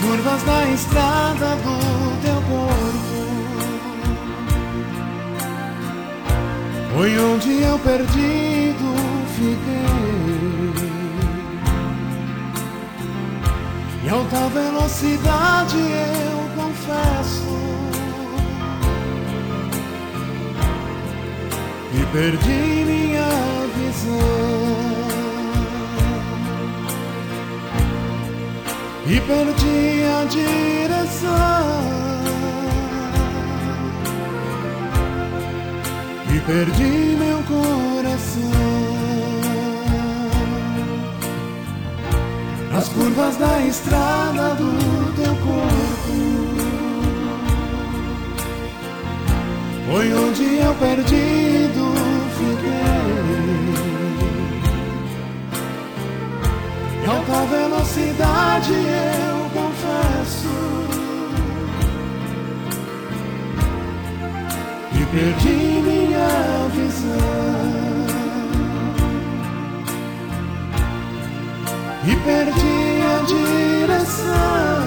curvas da estrada do teu corpo foi onde eu perdido fiquei. Em alta velocidade eu confesso e perdi minha visão. E perdi a direção, e perdi meu coração. Nas curvas da estrada do teu corpo foi onde eu perdido fiquei. Em alta velocidade eu confesso e perdi minha visão. E perdi a direção.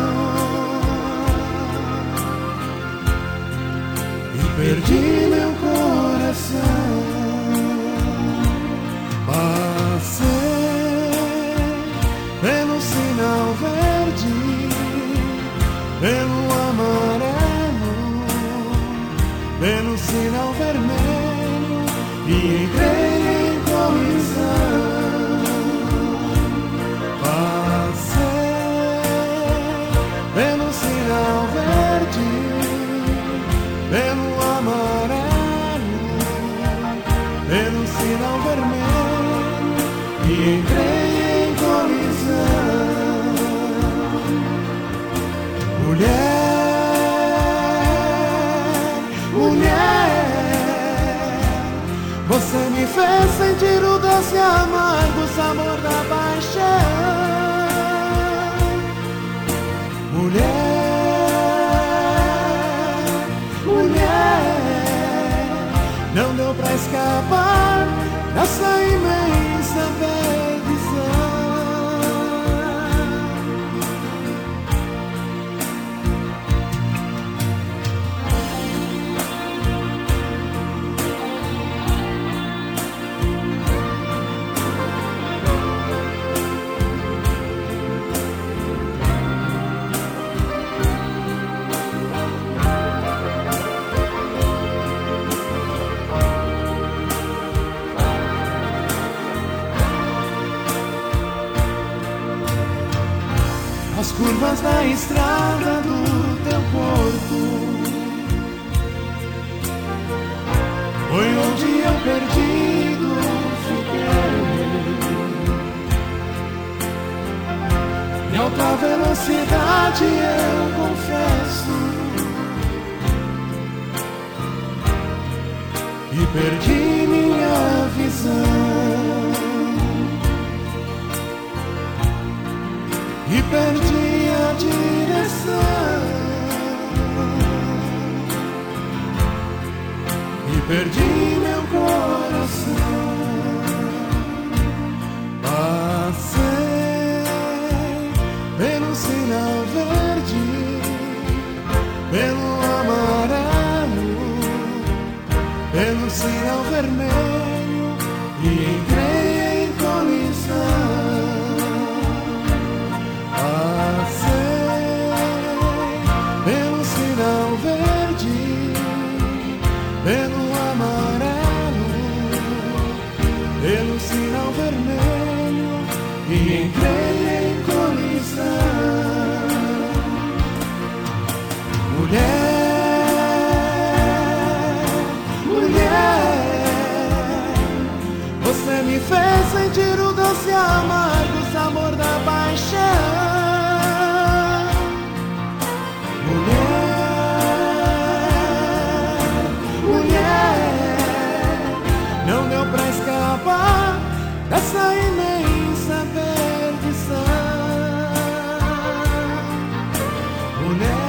E perdi meu coração. Passei pelo sinal verde, pelo amarelo, pelo sinal vermelho e entrei em colisão. Passei pelo sinal verde, pelo amarelo, pelo sinal vermelho e entrei em colisão. Mulher, mulher, você me fez sentir o doce e amargo sabor da paixão. Mulher, mulher, não deu pra escapar dessa imensa perdição. As curvas da estrada do teu corpo foi onde eu perdido fiquei. Em alta velocidade eu confesso e perdi minha visão. E perdi a direção. E perdi meu coração. Passei pelo sinal verde, pelo amarelo, pelo sinal vermelho e entrei em colisão. Pelo amarelo, pelo sinal vermelho e entrei em colisão. Mulher, mulher, você me fez sentir o doce e amargo sabor da paixão. Dessa imensa perdição. Mulher,